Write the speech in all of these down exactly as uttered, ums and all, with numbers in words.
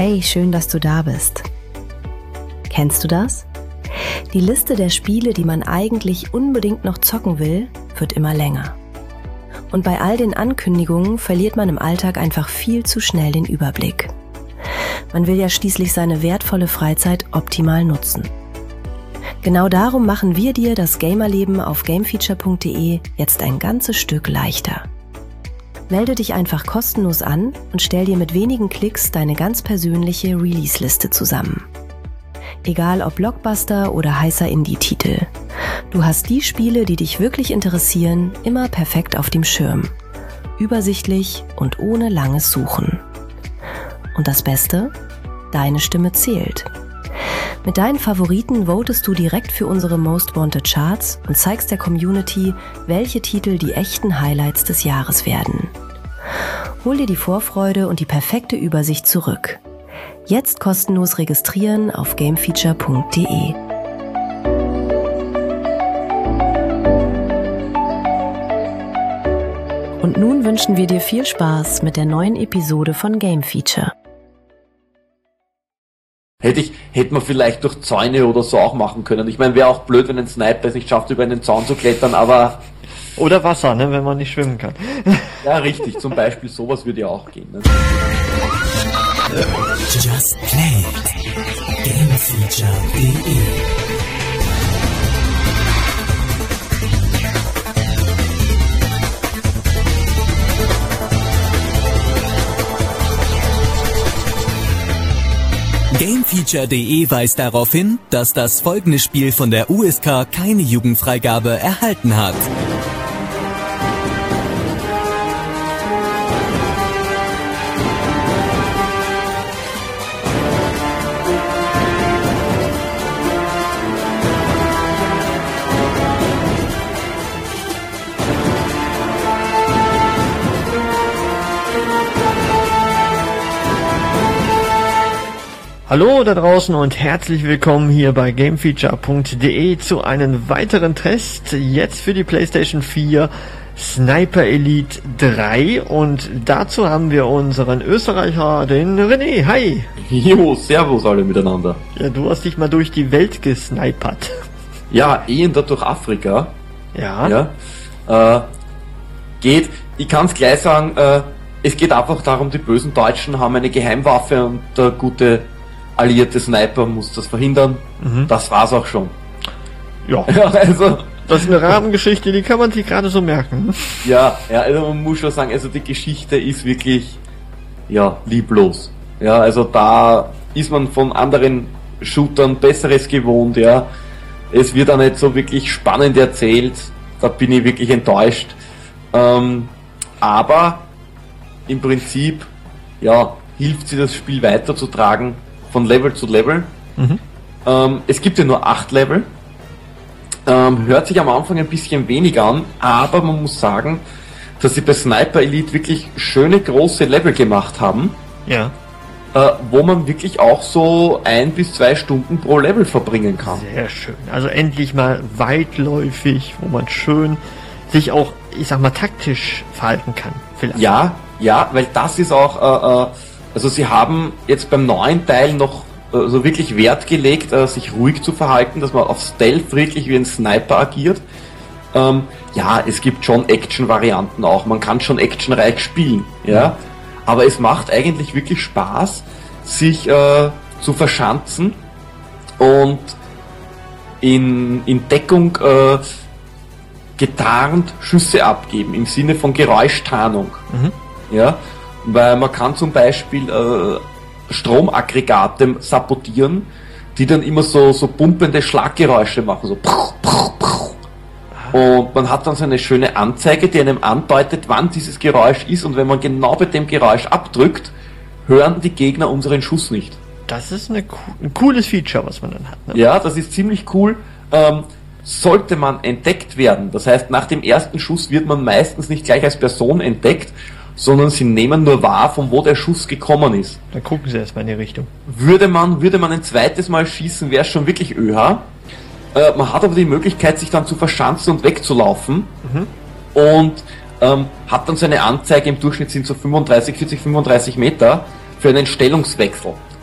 Hey, schön, dass du da bist. Kennst du das? Die Liste der Spiele, die man eigentlich unbedingt noch zocken will, wird immer länger. Und bei all den Ankündigungen verliert man im Alltag einfach viel zu schnell den Überblick. Man will ja schließlich seine wertvolle Freizeit optimal nutzen. Genau darum machen wir dir das Gamerleben auf gamefeature punkt de jetzt ein ganzes Stück leichter. Melde dich einfach kostenlos an und stell dir mit wenigen Klicks deine ganz persönliche Release-Liste zusammen. Egal ob Blockbuster oder heißer Indie-Titel. Du hast die Spiele, die dich wirklich interessieren, immer perfekt auf dem Schirm. Übersichtlich und ohne langes Suchen. Und das Beste? Deine Stimme zählt. Mit deinen Favoriten votest du direkt für unsere Most Wanted Charts und zeigst der Community, welche Titel die echten Highlights des Jahres werden. Hol dir die Vorfreude und die perfekte Übersicht zurück. Jetzt kostenlos registrieren auf gamefeature punkt de. Und nun wünschen wir dir viel Spaß mit der neuen Episode von Game Feature. Hätte ich, hätte man vielleicht durch Zäune oder so auch machen können. Ich meine, wäre auch blöd, wenn ein Sniper es nicht schafft, über einen Zaun zu klettern, aber... Oder Wasser, ne, wenn man nicht schwimmen kann. Ja, richtig, zum Beispiel sowas würde ja auch gehen. Ne? Just Play it. gamefeature punkt de gamefeature punkt de weist darauf hin, dass das folgende Spiel von der U S K keine Jugendfreigabe erhalten hat. Hallo da draußen und herzlich willkommen hier bei gamefeature punkt de zu einem weiteren Test, jetzt für die PlayStation vier Sniper Elite drei, und dazu haben wir unseren Österreicher, den René. Hi! Jo, servus alle miteinander. Ja, du hast dich mal durch die Welt gesnipert. Ja, eh und da durch Afrika. Ja. Ja. Äh, geht, ich kann es gleich sagen, äh, es geht einfach darum, die bösen Deutschen haben eine Geheimwaffe und der gute alliierte Sniper muss das verhindern. Mhm. Das war's auch schon. Ja. Ja, also, das ist eine Rahmengeschichte, die kann man sich gerade so merken. Ja, ja, also man muss schon sagen, also die Geschichte ist wirklich, ja, lieblos. Ja, also da ist man von anderen Shootern Besseres gewohnt, ja. Es wird auch nicht so wirklich spannend erzählt, da bin ich wirklich enttäuscht. Ähm, aber im Prinzip, ja, hilft sie das Spiel weiterzutragen, von Level zu Level. Mhm. Ähm, es gibt ja nur acht Level. Ähm, hört sich am Anfang ein bisschen wenig an, aber man muss sagen, dass sie bei Sniper Elite wirklich schöne große Level gemacht haben. Ja. Äh, wo man wirklich auch so ein bis zwei Stunden pro Level verbringen kann. Sehr schön. Also endlich mal weitläufig, wo man schön sich auch, ich sag mal, taktisch verhalten kann. Vielleicht. Ja, ja, weil das ist auch, äh, äh, also sie haben jetzt beim neuen Teil noch äh, so wirklich Wert gelegt, äh, sich ruhig zu verhalten, dass man auf Stealth wirklich wie ein Sniper agiert. Ähm, ja, es gibt schon Action-Varianten auch, man kann schon actionreich spielen, ja. Mhm. Aber es macht eigentlich wirklich Spaß, sich äh, zu verschanzen und in, in Deckung äh, getarnt Schüsse abgeben, im Sinne von Geräuschtarnung. Mhm. Ja, weil man kann zum Beispiel äh, Stromaggregate sabotieren, die dann immer so, so pumpende Schlaggeräusche machen, so puch, puch, puch. Und man hat dann so eine schöne Anzeige, die einem andeutet, wann dieses Geräusch ist, und wenn man genau bei dem Geräusch abdrückt, hören die Gegner unseren Schuss nicht. Das ist eine, ein cooles Feature, was man dann hat. Ne? Ja, das ist ziemlich cool. Ähm, sollte man entdeckt werden, das heißt, nach dem ersten Schuss wird man meistens nicht gleich als Person entdeckt, sondern sie nehmen nur wahr, von wo der Schuss gekommen ist. Dann gucken sie erstmal in die Richtung. Würde man, würde man ein zweites Mal schießen, wäre es schon wirklich ÖH. Äh, man hat aber die Möglichkeit, sich dann zu verschanzen und wegzulaufen. Mhm. Und ähm, hat dann so eine Anzeige, im Durchschnitt sind so fünfunddreißig, vierzig, fünfunddreißig Meter, für einen Stellungswechsel.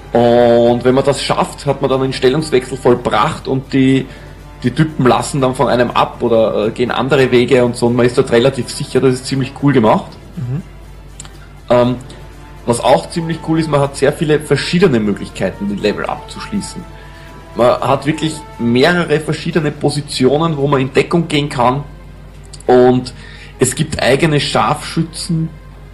Und wenn man das schafft, hat man dann einen Stellungswechsel vollbracht und die, die Typen lassen dann von einem ab oder äh, gehen andere Wege und so, und man ist dort relativ sicher, das ist ziemlich cool gemacht. Mhm. Ähm, was auch ziemlich cool ist, man hat sehr viele verschiedene Möglichkeiten, die Level abzuschließen. Man hat wirklich mehrere verschiedene Positionen, wo man in Deckung gehen kann, und es gibt eigene Scharfschützenposten,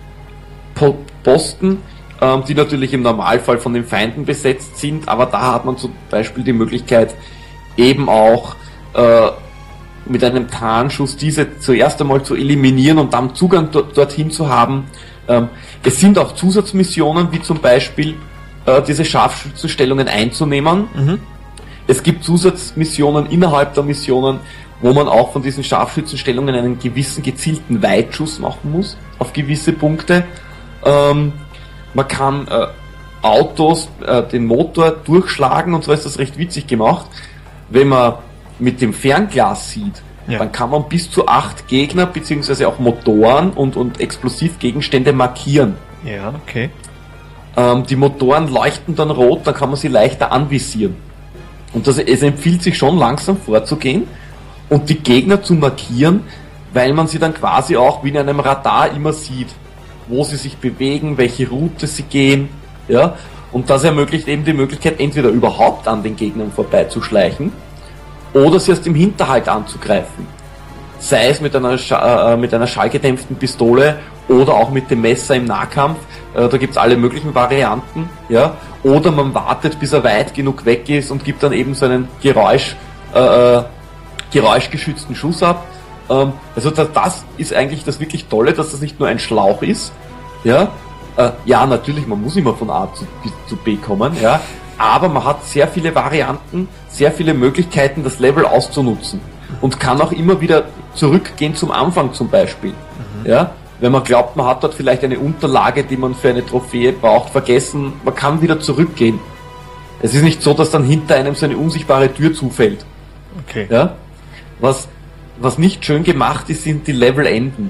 ähm, die natürlich im Normalfall von den Feinden besetzt sind, aber da hat man zum Beispiel die Möglichkeit, eben auch äh, mit einem Tarnschuss diese zuerst einmal zu eliminieren und dann Zugang do- dorthin zu haben. Ähm, es sind auch Zusatzmissionen, wie zum Beispiel äh, diese Scharfschützenstellungen einzunehmen. Mhm. Es gibt Zusatzmissionen innerhalb der Missionen, wo man auch von diesen Scharfschützenstellungen einen gewissen gezielten Weitschuss machen muss, auf gewisse Punkte. Ähm, man kann äh, Autos, äh, den Motor durchschlagen, und zwar ist das recht witzig gemacht. Wenn man mit dem Fernglas sieht, ja, dann kann man bis zu acht Gegner beziehungsweise auch Motoren und, und Explosivgegenstände markieren. Ja, okay. Ähm, die Motoren leuchten dann rot, dann kann man sie leichter anvisieren. Und das, es empfiehlt sich schon langsam vorzugehen und die Gegner zu markieren, weil man sie dann quasi auch wie in einem Radar immer sieht, wo sie sich bewegen, welche Route sie gehen, ja, und das ermöglicht eben die Möglichkeit, entweder überhaupt an den Gegnern vorbeizuschleichen oder sie erst im Hinterhalt anzugreifen. Sei es mit einer, Scha- äh, mit einer schallgedämpften Pistole oder auch mit dem Messer im Nahkampf, äh, da gibt's alle möglichen Varianten, ja, oder man wartet, bis er weit genug weg ist und gibt dann eben so einen Geräusch, äh, geräuschgeschützten Schuss ab. Ähm, also das, das ist eigentlich das wirklich Tolle, dass das nicht nur ein Schlauch ist, ja, äh, ja, natürlich, man muss immer von A zu, zu B kommen, ja, aber man hat sehr viele Varianten, sehr viele Möglichkeiten, das Level auszunutzen und kann auch immer wieder zurückgehen zum Anfang zum Beispiel, mhm. ja, wenn man glaubt, man hat dort vielleicht eine Unterlage, die man für eine Trophäe braucht, vergessen, man kann wieder zurückgehen. Es ist nicht so, dass dann hinter einem so eine unsichtbare Tür zufällt. Okay. Ja, was, was nicht schön gemacht ist, sind die Levelenden.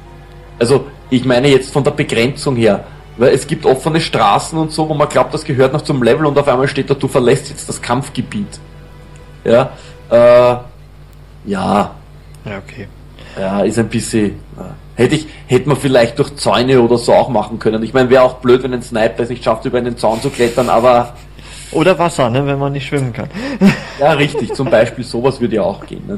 Also, ich meine jetzt von der Begrenzung her, weil es gibt offene Straßen und so, wo man glaubt, das gehört noch zum Level, und auf einmal steht da, du verlässt jetzt das Kampfgebiet. Ja, äh, ja. Ja, okay. Ja, ist ein bisschen, äh, hätte ich, hätte man vielleicht durch Zäune oder so auch machen können. Ich meine, wäre auch blöd, wenn ein Sniper es nicht schafft, über einen Zaun zu klettern, aber... Oder Wasser, ne, wenn man nicht schwimmen kann. Ja, richtig, zum Beispiel sowas würde ja auch gehen, ne?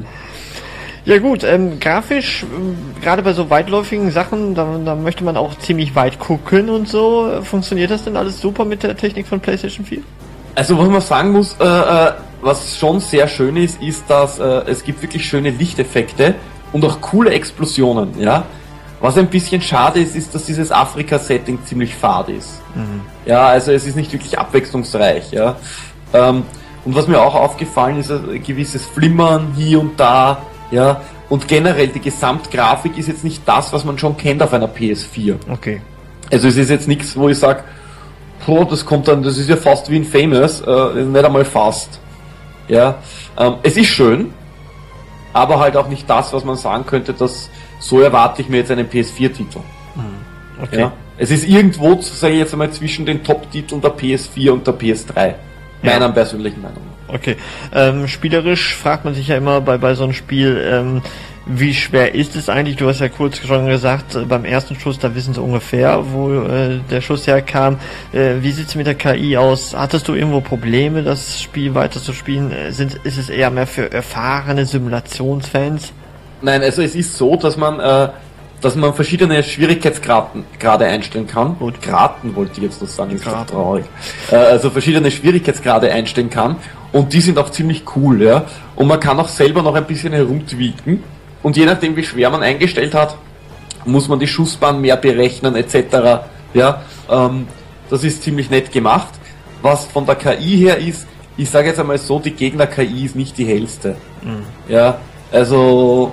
Ja gut, ähm, grafisch, ähm, gerade bei so weitläufigen Sachen, da, da möchte man auch ziemlich weit gucken und so. Funktioniert das denn alles super mit der Technik von PlayStation vier? Also was man sagen muss, äh, äh, was schon sehr schön ist, ist, dass äh, es gibt wirklich schöne Lichteffekte und auch coole Explosionen, ja. Was ein bisschen schade ist, ist, dass dieses Afrika-Setting ziemlich fad ist. Mhm. Ja, also es ist nicht wirklich abwechslungsreich, ja. Ähm, und was mir auch aufgefallen ist, ein gewisses Flimmern hier und da, ja. Und generell die Gesamtgrafik ist jetzt nicht das, was man schon kennt auf einer P S vier. Okay. Also es ist jetzt nichts, wo ich sage, oh, das kommt dann, das ist ja fast wie in Famous, äh, nicht einmal fast. Ja, ähm, es ist schön, aber halt auch nicht das, was man sagen könnte, dass so erwarte ich mir jetzt einen P S vier Titel. Okay. Ja, es ist irgendwo, sage ich jetzt einmal, zwischen den Top-Titeln der P S vier und der P S drei. Meiner ja. persönlichen Meinung. Okay. Ähm, spielerisch fragt man sich ja immer bei, bei so einem Spiel, ähm, wie schwer ist es eigentlich? Du hast ja kurz schon gesagt, beim ersten Schuss, da wissen sie ungefähr, wo äh, der Schuss herkam. Äh, wie sieht's mit der K I aus? Hattest du irgendwo Probleme, das Spiel weiter zu spielen? Sind, ist es eher mehr für erfahrene Simulationsfans? Nein, also es ist so, dass man äh, dass man verschiedene Schwierigkeitsgraden gerade einstellen kann. Und Graden wollte ich jetzt noch sagen, ist doch traurig. Äh, also verschiedene Schwierigkeitsgrade einstellen kann, und die sind auch ziemlich cool, ja. Und man kann auch selber noch ein bisschen herumtweaken, und je nachdem wie schwer man eingestellt hat, muss man die Schussbahn mehr berechnen et cetera. Ja, ähm, das ist ziemlich nett gemacht. Was von der K I her ist, ich sage jetzt einmal so, die Gegner-K I ist nicht die hellste. Mhm. Ja, also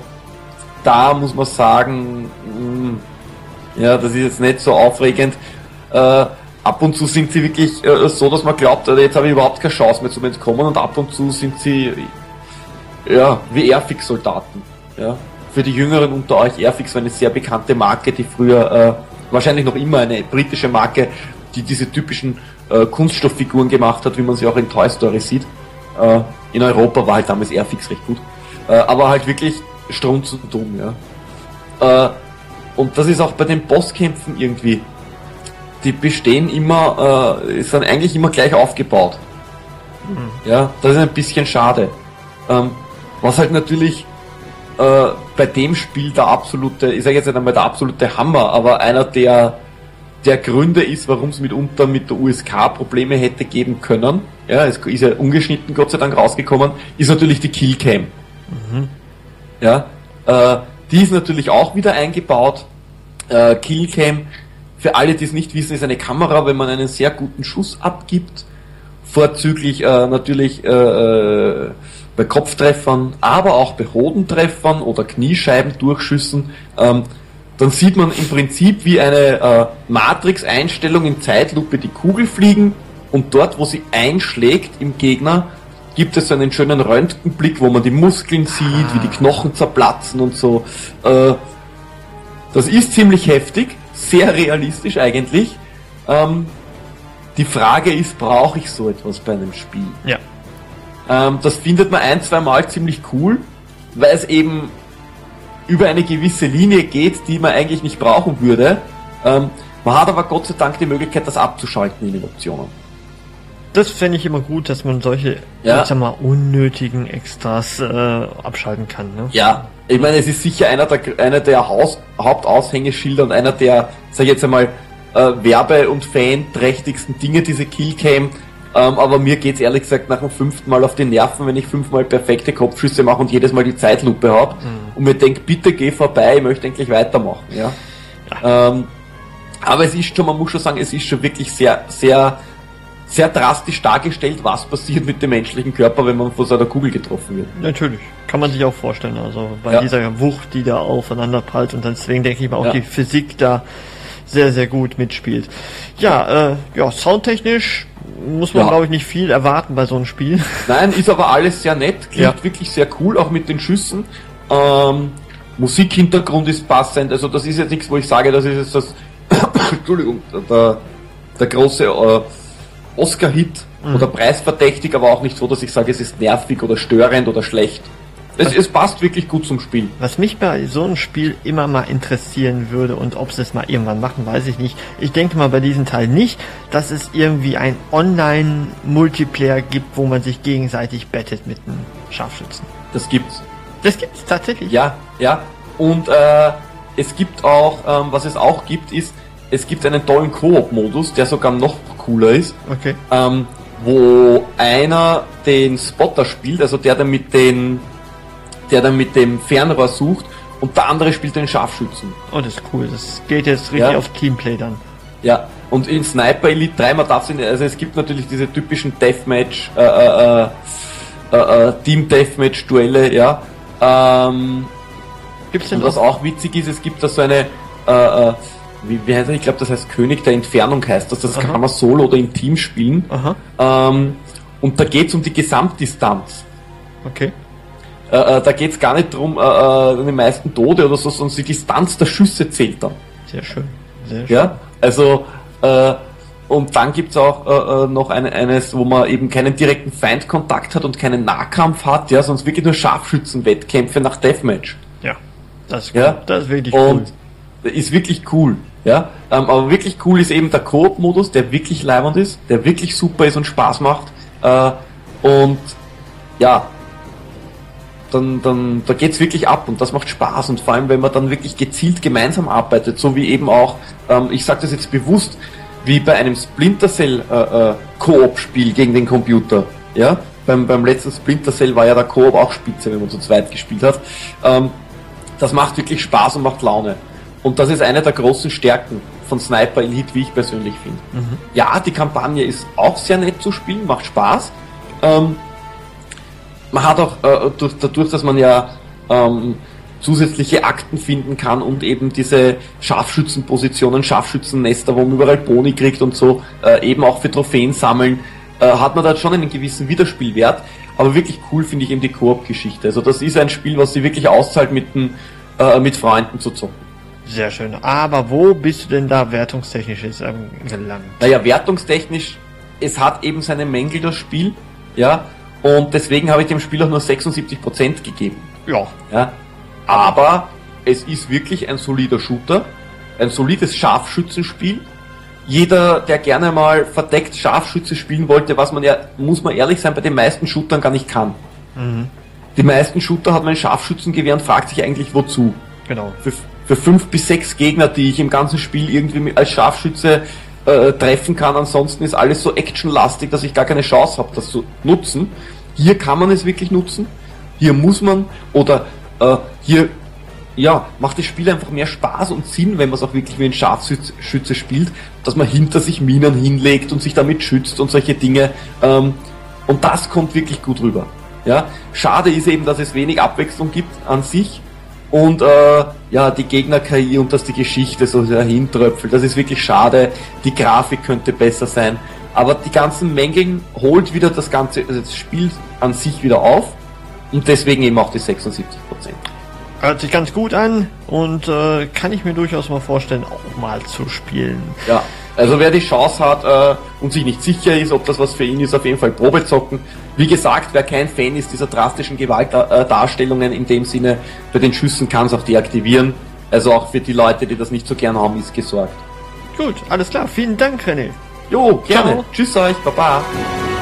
da muss man sagen, mh, ja, das ist jetzt nicht so aufregend. Äh, ab und zu sind sie wirklich äh, so, dass man glaubt, äh, jetzt habe ich überhaupt keine Chance mehr zum Entkommen, und ab und zu sind sie ja wie Airfix-Soldaten. Ja. Für die Jüngeren unter euch, Airfix war eine sehr bekannte Marke, die früher, äh, wahrscheinlich noch immer eine britische Marke, die diese typischen äh, Kunststofffiguren gemacht hat, wie man sie auch in Toy Story sieht. Äh, in Europa war halt damals Airfix recht gut. Äh, aber halt wirklich strunzend dumm, ja. Äh, und das ist auch bei den Bosskämpfen irgendwie. Die bestehen immer, äh, sind eigentlich immer gleich aufgebaut. Mhm. Ja, das ist ein bisschen schade. Ähm, was halt natürlich äh, bei dem Spiel der absolute, ich sage jetzt nicht einmal der absolute Hammer, aber einer der der Gründe ist, warum es mitunter mit der U S K Probleme hätte geben können. Ja, es ist ja ungeschnitten Gott sei Dank rausgekommen, ist natürlich die Killcam. Mhm. Ja, äh, die ist natürlich auch wieder eingebaut. Äh, Killcam, für alle, die es nicht wissen, ist eine Kamera, wenn man einen sehr guten Schuss abgibt. Vorzüglich äh, natürlich äh, bei Kopftreffern, aber auch bei Hodentreffern oder Kniescheibendurchschüssen. Ähm, dann sieht man im Prinzip wie eine äh, Matrix-Einstellung in Zeitlupe die Kugel fliegen und dort, wo sie einschlägt im Gegner, gibt es einen schönen Röntgenblick, wo man die Muskeln sieht, ah. wie die Knochen zerplatzen und so. Äh, das ist ziemlich heftig, sehr realistisch eigentlich. Ähm, die Frage ist, brauche ich so etwas bei einem Spiel? Ja. Ähm, das findet man ein, zwei Mal ziemlich cool, weil es eben über eine gewisse Linie geht, die man eigentlich nicht brauchen würde. Ähm, man hat aber Gott sei Dank die Möglichkeit, das abzuschalten in den Optionen. Das fände ich immer gut, dass man solche, ja. ich sag mal, unnötigen Extras äh, abschalten kann. Ne? Ja, ich meine, es ist sicher einer der, einer der Haus, Hauptaushängeschilder und einer der, sag ich jetzt einmal, äh, werbe- und fanträchtigsten Dinge, diese Killcam. Ähm, aber mir geht's ehrlich gesagt nach dem fünften Mal auf die Nerven, wenn ich fünfmal perfekte Kopfschüsse mache und jedes Mal die Zeitlupe habe mhm. und mir denke, bitte geh vorbei, ich möchte endlich weitermachen. Ja. ja. Ähm, aber es ist schon, man muss schon sagen, es ist schon wirklich sehr, sehr, sehr drastisch dargestellt, was passiert mit dem menschlichen Körper, wenn man von so einer Kugel getroffen wird. Natürlich, kann man sich auch vorstellen, also bei ja. dieser Wucht, die da aufeinander prallt, und deswegen denke ich mal auch ja. die Physik da sehr, sehr gut mitspielt. Ja, äh, ja, soundtechnisch muss man, ja. glaube ich, nicht viel erwarten bei so einem Spiel. Nein, ist aber alles sehr nett, klingt ja. wirklich sehr cool, auch mit den Schüssen. Ähm, Musikhintergrund ist passend, also das ist jetzt nichts, wo ich sage, das ist jetzt das Entschuldigung, der, der große äh, Oscar-Hit mhm. oder preisverdächtig, aber auch nicht so, dass ich sage, es ist nervig oder störend oder schlecht. Es, es passt wirklich gut zum Spiel. Was mich bei so einem Spiel immer mal interessieren würde, und ob sie es mal irgendwann machen, weiß ich nicht. Ich denke mal bei diesem Teil nicht, dass es irgendwie ein Online-Multiplayer gibt, wo man sich gegenseitig bettet mit einem Scharfschützen. Das gibt's. Das gibt's tatsächlich? Ja, ja. Und äh, es gibt auch, ähm, was es auch gibt, ist, es gibt einen tollen Koop-Modus, der sogar noch cooler ist. Okay. Ähm, wo einer den Spotter spielt, also der dann mit den der dann mit dem Fernrohr sucht und der andere spielt den Scharfschützen. Oh, das ist cool. Das geht jetzt richtig ja. auf Teamplay dann. Ja, und in Sniper Elite drei, man darf es, also es gibt natürlich diese typischen Deathmatch, äh, äh, äh, äh, Team-Deathmatch-Duelle, ja. Ähm, Gibt's denn und was auch witzig ist, es gibt da so eine, äh, äh, wie, wie heißt das? Ich glaube, das heißt König der Entfernung heißt das. Das Aha. kann man solo oder im Team spielen. Aha. Ähm, und da geht es um die Gesamtdistanz. Okay. Äh, äh, da geht es gar nicht darum, äh, äh, die meisten Tode oder so, sondern die Distanz der Schüsse zählt dann. Sehr schön. Sehr schön. Ja, also, äh, und dann gibt es auch äh, noch eine, eines, wo man eben keinen direkten Feindkontakt hat und keinen Nahkampf hat, ja, sonst wirklich nur Scharfschützenwettkämpfe nach Deathmatch. Ja, das ist cool. Ja? Das ist wirklich und cool. Ist wirklich cool, ja. Ähm, aber wirklich cool ist eben der Koop-Modus, der wirklich leibend ist, der wirklich super ist und Spaß macht. Äh, und ja, dann, dann da geht's wirklich ab und das macht Spaß, und vor allem, wenn man dann wirklich gezielt gemeinsam arbeitet, so wie eben auch, ähm, ich sage das jetzt bewusst, wie bei einem Splinter Cell äh, äh, Koop-Spiel gegen den Computer, ja, beim, beim letzten Splinter Cell war ja der Koop auch spitze, wenn man zu zweit gespielt hat. Ähm, das macht wirklich Spaß und macht Laune, und das ist eine der großen Stärken von Sniper Elite, wie ich persönlich finde. Mhm. Ja, die Kampagne ist auch sehr nett zu spielen, macht Spaß. Ähm, Man hat auch äh, durch, dadurch, dass man ja ähm, zusätzliche Akten finden kann und eben diese Scharfschützenpositionen, Scharfschützennester, wo man überall Boni kriegt und so, äh, eben auch für Trophäen sammeln, äh, hat man da schon einen gewissen Wiederspielwert. Aber wirklich cool finde ich eben die Koop-Geschichte. Also das ist ein Spiel, was sich wirklich auszahlt, mit, den, äh, mit Freunden zu zocken. Sehr schön. Aber wo bist du denn da wertungstechnisch jetzt gelangt? Naja, wertungstechnisch es hat eben seine Mängel, das Spiel, ja, und deswegen habe ich dem Spiel auch nur sechsundsiebzig Prozent gegeben. Ja. Ja. Aber es ist wirklich ein solider Shooter, ein solides Scharfschützenspiel. Jeder, der gerne mal verdeckt Scharfschütze spielen wollte, was man ja, muss man ehrlich sein, bei den meisten Shootern gar nicht kann. Mhm. Die meisten Shooter hat man ein Scharfschützengewehr und fragt sich eigentlich wozu. Genau. Für, für fünf bis sechs Gegner, die ich im ganzen Spiel irgendwie als Scharfschütze äh, treffen kann. Ansonsten ist alles so actionlastig, dass ich gar keine Chance habe, das zu nutzen. Hier kann man es wirklich nutzen. Hier muss man, oder äh, hier ja, macht das Spiel einfach mehr Spaß und Sinn, wenn man es auch wirklich wie ein Scharfschütze spielt, dass man hinter sich Minen hinlegt und sich damit schützt und solche Dinge. Ähm, und das kommt wirklich gut rüber. Ja, schade ist eben, dass es wenig Abwechslung gibt an sich. Und äh, ja, die Gegner-K I und dass die Geschichte so dahintröpfelt, das ist wirklich schade. Die Grafik könnte besser sein. Aber die ganzen Mängel holt wieder das ganze also das Spiel an sich wieder auf. Und deswegen eben auch die sechsundsiebzig Prozent. Hört sich ganz gut an und äh, kann ich mir durchaus mal vorstellen, auch mal zu spielen. Ja, also wer die Chance hat äh, und sich nicht sicher ist, ob das was für ihn ist, auf jeden Fall Probe zocken. Wie gesagt, wer kein Fan ist dieser drastischen Gewaltdarstellungen in dem Sinne, bei den Schüssen kann es auch deaktivieren. Also auch für die Leute, die das nicht so gern haben, ist gesorgt. Gut, alles klar. Vielen Dank, René. Jo, gerne. Ciao. Tschüss euch, Baba.